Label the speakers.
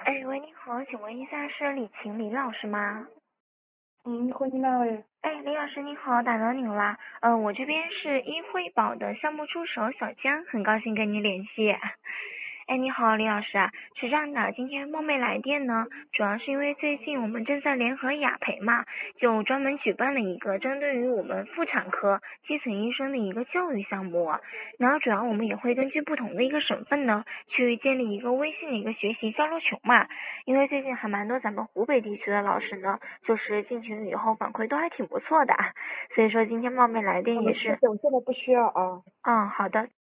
Speaker 1: 哎，喂，你好，请问一下是李晴李老师吗？
Speaker 2: 你好，你哪位？
Speaker 1: 哎，李老师你好，打扰您啦。我这边是一惠保的项目助手小江，很高兴跟你联系。哎，你好，李老师啊，是这样的，今天冒昧来电呢，主要是因为最近我们正在联合雅培嘛，就专门举办了一个针对于我们妇产科基层医生的一个教育项目啊。然后主要我们也会根据不同的一个省份呢，去建立一个微信的一个学习交流群嘛。因为最近还蛮多咱们湖北地区的老师呢，就是进群以后反馈都还挺不错的啊，所以说今天冒昧来电也是。
Speaker 2: 谢谢，我现在不需要啊。
Speaker 1: 嗯，好的。